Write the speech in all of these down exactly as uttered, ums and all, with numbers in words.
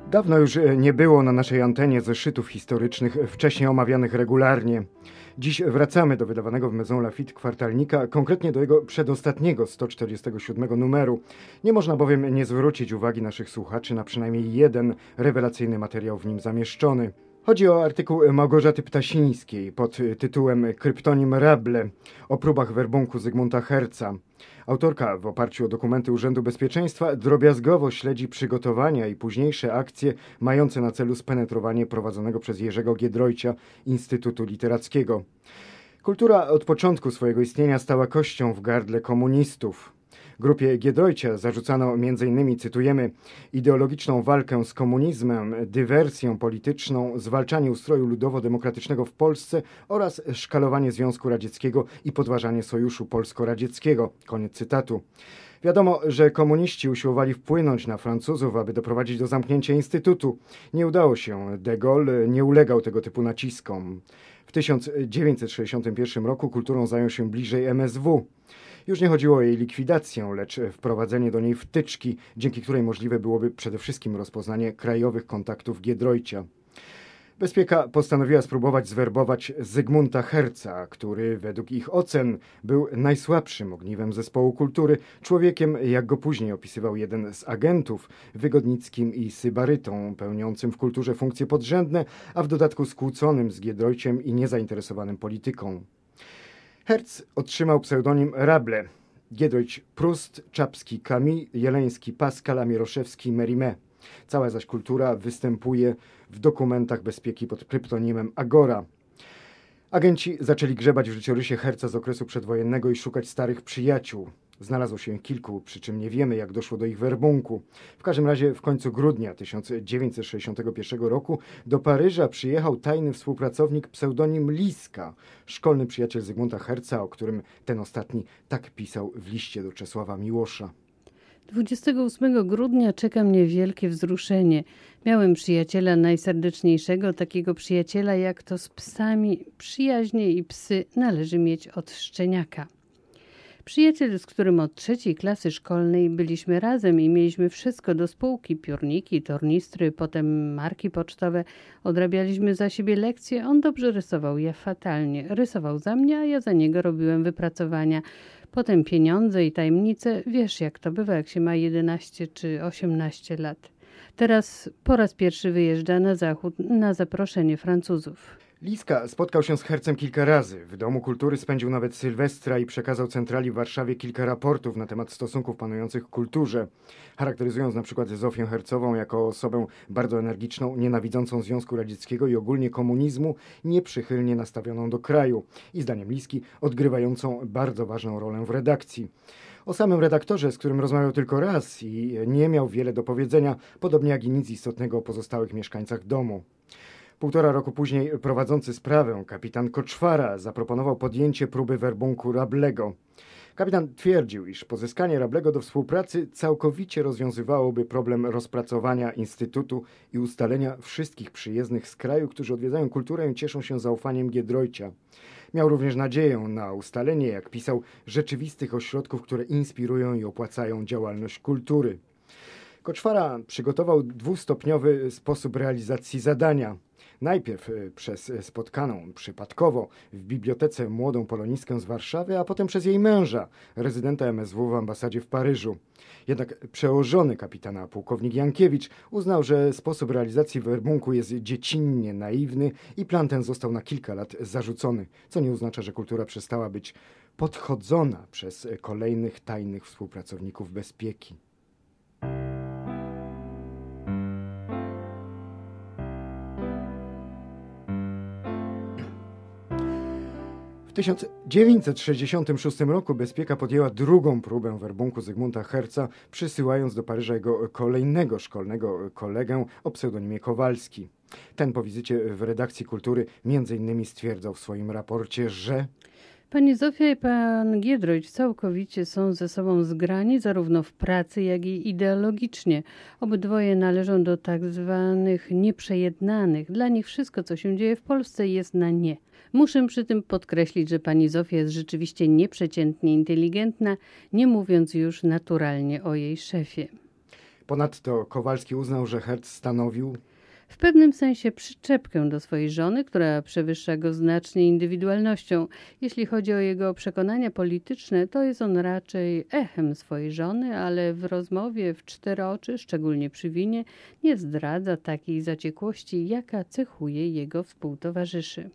Dawno już nie było na naszej antenie zeszytów historycznych, wcześniej omawianych regularnie. Dziś wracamy do wydawanego w Maison Lafitte kwartalnika, konkretnie do jego przedostatniego, sto czterdziestego siódmego numeru. Nie można bowiem nie zwrócić uwagi naszych słuchaczy na przynajmniej jeden rewelacyjny materiał w nim zamieszczony. Chodzi o artykuł Małgorzaty Ptasińskiej pod tytułem Kryptonim Rable o próbach werbunku Zygmunta Herca. Autorka w oparciu o dokumenty Urzędu Bezpieczeństwa drobiazgowo śledzi przygotowania i późniejsze akcje mające na celu spenetrowanie prowadzonego przez Jerzego Giedroycia Instytutu Literackiego. Kultura od początku swojego istnienia stała kością w gardle komunistów. Grupie Giedroycia zarzucano m.in., cytujemy, ideologiczną walkę z komunizmem, dywersję polityczną, zwalczanie ustroju ludowo-demokratycznego w Polsce oraz szkalowanie Związku Radzieckiego i podważanie Sojuszu Polsko-Radzieckiego. Koniec cytatu. Wiadomo, że komuniści usiłowali wpłynąć na Francuzów, aby doprowadzić do zamknięcia Instytutu. Nie udało się. De Gaulle nie ulegał tego typu naciskom. W tysiąc dziewięćset sześćdziesiątym pierwszym roku kulturą zajął się bliżej M S W. Już nie chodziło o jej likwidację, lecz wprowadzenie do niej wtyczki, dzięki której możliwe byłoby przede wszystkim rozpoznanie krajowych kontaktów Giedroycia. Bezpieka postanowiła spróbować zwerbować Zygmunta Herca, który według ich ocen był najsłabszym ogniwem zespołu kultury, człowiekiem, jak go później opisywał jeden z agentów, wygodnickim i sybarytą, pełniącym w kulturze funkcje podrzędne, a w dodatku skłóconym z Giedroyciem i niezainteresowanym polityką. Herc otrzymał pseudonim Rable, Giedroyć Proust, Czapski Camille, Jeleński Pascal, a Mieroszewski Mérimée. Cała zaś kultura występuje w dokumentach bezpieki pod kryptonimem Agora. Agenci zaczęli grzebać w życiorysie Herca z okresu przedwojennego i szukać starych przyjaciół. Znalazło się kilku, przy czym nie wiemy, jak doszło do ich werbunku. W każdym razie w końcu grudnia tysiąc dziewięćset sześćdziesiątego pierwszego roku do Paryża przyjechał tajny współpracownik pseudonim Liska, szkolny przyjaciel Zygmunta Herca, o którym ten ostatni tak pisał w liście do Czesława Miłosza. dwudziestego ósmego grudnia czeka mnie wielkie wzruszenie. Miałem przyjaciela najserdeczniejszego, takiego przyjaciela jak to z psami. Przyjaźnie i psy należy mieć od szczeniaka. Przyjaciel, z którym od trzeciej klasy szkolnej byliśmy razem i mieliśmy wszystko do spółki, piórniki, tornistry, potem marki pocztowe. Odrabialiśmy za siebie lekcje, on dobrze rysował, ja fatalnie. Rysował za mnie, a ja za niego robiłem wypracowania. Potem pieniądze i tajemnice. Wiesz, jak to bywa, jak się ma jedenaście czy osiemnaście lat. Teraz po raz pierwszy wyjeżdża na zachód na zaproszenie Francuzów. Liska spotkał się z Hercem kilka razy. W Domu Kultury spędził nawet Sylwestra i przekazał centrali w Warszawie kilka raportów na temat stosunków panujących w kulturze, charakteryzując na przykład Zofię Hercową jako osobę bardzo energiczną, nienawidzącą Związku Radzieckiego i ogólnie komunizmu, nieprzychylnie nastawioną do kraju i zdaniem Liski odgrywającą bardzo ważną rolę w redakcji. O samym redaktorze, z którym rozmawiał tylko raz i nie miał wiele do powiedzenia, podobnie jak i nic istotnego o pozostałych mieszkańcach domu. Półtora roku później prowadzący sprawę, kapitan Koczwara, zaproponował podjęcie próby werbunku Rablego. Kapitan twierdził, iż pozyskanie Rablego do współpracy całkowicie rozwiązywałoby problem rozpracowania Instytutu i ustalenia wszystkich przyjezdnych z kraju, którzy odwiedzają kulturę i cieszą się zaufaniem Giedroycia. Miał również nadzieję na ustalenie, jak pisał, rzeczywistych ośrodków, które inspirują i opłacają działalność kultury. Koczwara przygotował dwustopniowy sposób realizacji zadania. Najpierw przez spotkaną przypadkowo w bibliotece młodą polonistkę z Warszawy, a potem przez jej męża, rezydenta M S W w ambasadzie w Paryżu. Jednak przełożony kapitana pułkownik Jankiewicz uznał, że sposób realizacji werbunku jest dziecinnie naiwny i plan ten został na kilka lat zarzucony, co nie oznacza, że kultura przestała być podchodzona przez kolejnych tajnych współpracowników bezpieki. W tysiąc dziewięćset sześćdziesiątym szóstym roku bezpieka podjęła drugą próbę werbunku Zygmunta Herca, przysyłając do Paryża jego kolejnego szkolnego kolegę o pseudonimie Kowalski. Ten po wizycie w redakcji Kultury między innymi stwierdzał w swoim raporcie, że Pani Zofia i pan Giedroyć całkowicie są ze sobą zgrani zarówno w pracy, jak i ideologicznie. Obydwoje należą do tak zwanych nieprzejednanych. Dla nich wszystko, co się dzieje w Polsce, jest na nie. Muszę przy tym podkreślić, że pani Zofia jest rzeczywiście nieprzeciętnie inteligentna, nie mówiąc już naturalnie o jej szefie. Ponadto Kowalski uznał, że Herz stanowił w pewnym sensie przyczepkę do swojej żony, która przewyższa go znacznie indywidualnością. Jeśli chodzi o jego przekonania polityczne, to jest on raczej echem swojej żony, ale w rozmowie w cztery oczy, szczególnie przy winie, nie zdradza takiej zaciekłości, jaka cechuje jego współtowarzyszy.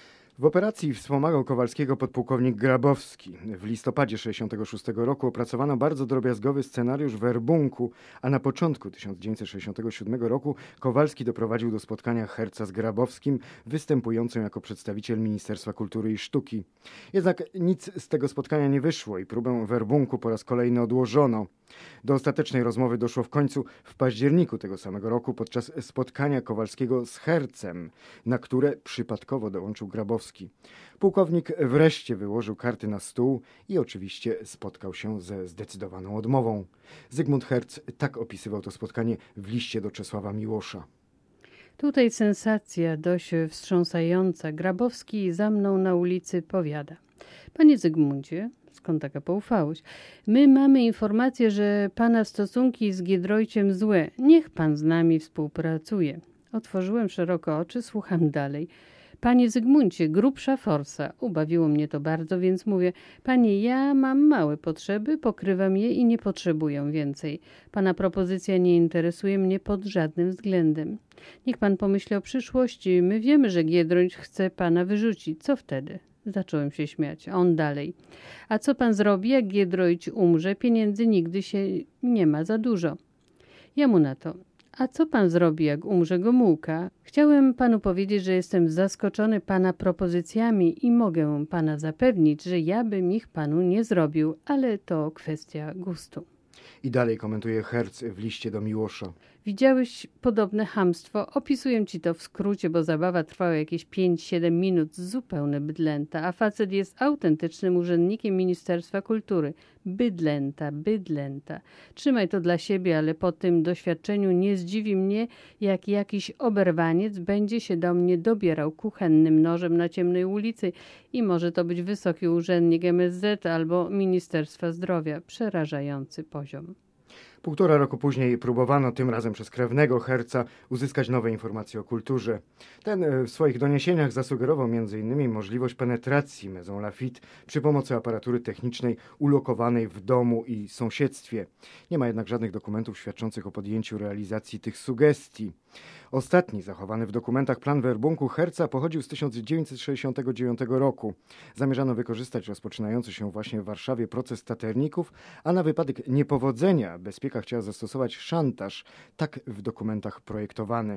W operacji wspomagał Kowalskiego podpułkownik Grabowski. W listopadzie sześćdziesiątego szóstego roku opracowano bardzo drobiazgowy scenariusz werbunku, a na początku tysiąc dziewięćset sześćdziesiątego siódmego roku Kowalski doprowadził do spotkania Herza z Grabowskim, występującym jako przedstawiciel Ministerstwa Kultury i Sztuki. Jednak nic z tego spotkania nie wyszło i próbę werbunku po raz kolejny odłożono. Do ostatecznej rozmowy doszło w końcu w październiku tego samego roku podczas spotkania Kowalskiego z Herzem, na które przypadkowo dołączył Grabowski. Pułkownik wreszcie wyłożył karty na stół i oczywiście spotkał się ze zdecydowaną odmową. Zygmunt Herz tak opisywał to spotkanie w liście do Czesława Miłosza. Tutaj sensacja dość wstrząsająca. Grabowski za mną na ulicy powiada: Panie Zygmuncie, skąd taka poufałość? My mamy informację, że pana stosunki z Giedroyciem złe. Niech pan z nami współpracuje. Otworzyłem szeroko oczy, słucham dalej. Panie Zygmuncie, grubsza forsa. Ubawiło mnie to bardzo, więc mówię: panie, ja mam małe potrzeby, pokrywam je i nie potrzebuję więcej. Pana propozycja nie interesuje mnie pod żadnym względem. Niech pan pomyśli o przyszłości. My wiemy, że Giedroyć chce pana wyrzucić. Co wtedy? Zacząłem się śmiać, a on dalej. A co pan zrobi, jak Giedroyć umrze? Pieniędzy nigdy się nie ma za dużo. Ja mu na to: a co pan zrobi, jak umrze Gomułka? Chciałem panu powiedzieć, że jestem zaskoczony pana propozycjami i mogę pana zapewnić, że ja bym ich panu nie zrobił, ale to kwestia gustu. I dalej komentuje Herz w liście do Miłosza. Widziałeś podobne chamstwo? Opisuję ci to w skrócie, bo zabawa trwała jakieś pięć siedem minut, zupełne bydlęta, a facet jest autentycznym urzędnikiem Ministerstwa Kultury. Bydlęta, bydlęta. Trzymaj to dla siebie, ale po tym doświadczeniu nie zdziwi mnie, jak jakiś oberwaniec będzie się do mnie dobierał kuchennym nożem na ciemnej ulicy i może to być wysoki urzędnik M S Z albo Ministerstwa Zdrowia. Przerażający poziom. Półtora roku później próbowano, tym razem przez krewnego Herza, uzyskać nowe informacje o kulturze. Ten w swoich doniesieniach zasugerował między innymi możliwość penetracji Maison Lafitte przy pomocy aparatury technicznej ulokowanej w domu i sąsiedztwie. Nie ma jednak żadnych dokumentów świadczących o podjęciu realizacji tych sugestii. Ostatni zachowany w dokumentach plan werbunku Herza pochodził z tysiąc dziewięćset sześćdziesiątego dziewiątego roku. Zamierzano wykorzystać rozpoczynający się właśnie w Warszawie proces taterników, a na wypadek niepowodzenia bezpieka chciała zastosować szantaż, tak w dokumentach projektowany.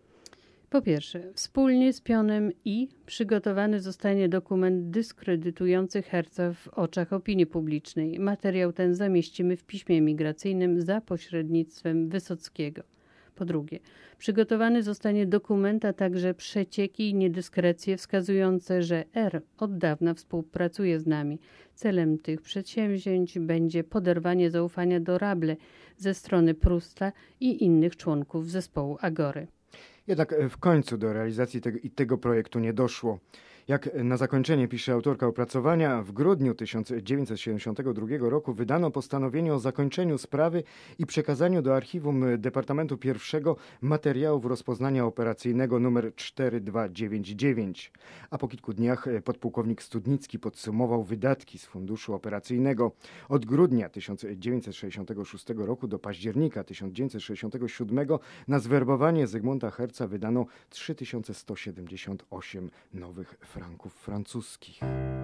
Po pierwsze, wspólnie z Pionem I przygotowany zostanie dokument dyskredytujący Herza w oczach opinii publicznej. Materiał ten zamieścimy w piśmie emigracyjnym za pośrednictwem Wysockiego. Po drugie, przygotowany zostanie dokument, a także przecieki i niedyskrecje wskazujące, że R od dawna współpracuje z nami. Celem tych przedsięwzięć będzie poderwanie zaufania do Rable ze strony Prusta i innych członków zespołu Agory. Jednak w końcu do realizacji tego, i tego projektu nie doszło. Jak na zakończenie pisze autorka opracowania, w grudniu tysiąc dziewięćset siedemdziesiątego drugiego roku wydano postanowienie o zakończeniu sprawy i przekazaniu do archiwum Departamentu Pierwszego materiałów rozpoznania operacyjnego nr cztery dwa dziewięć dziewięć. A po kilku dniach podpułkownik Studnicki podsumował wydatki z funduszu operacyjnego. Od grudnia tysiąc dziewięćset sześćdziesiątego szóstego roku do października tysiąc dziewięćset sześćdziesiątego siódmego na zwerbowanie Zygmunta Herza wydano trzy tysiące sto siedemdziesiąt osiem nowych franków francuskich.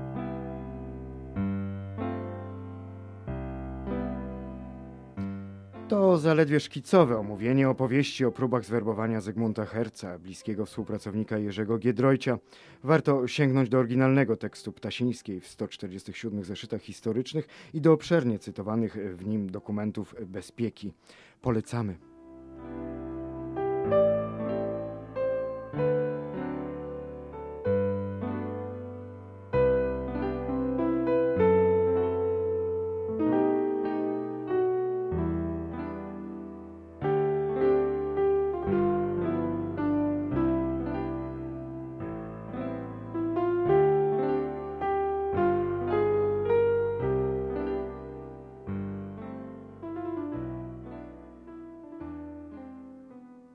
To zaledwie szkicowe omówienie opowieści o próbach zwerbowania Zygmunta Herza, bliskiego współpracownika Jerzego Giedroycia. Warto sięgnąć do oryginalnego tekstu Ptasińskiej w sto czterdziestych siódmych zeszytach historycznych i do obszernie cytowanych w nim dokumentów bezpieki. Polecamy.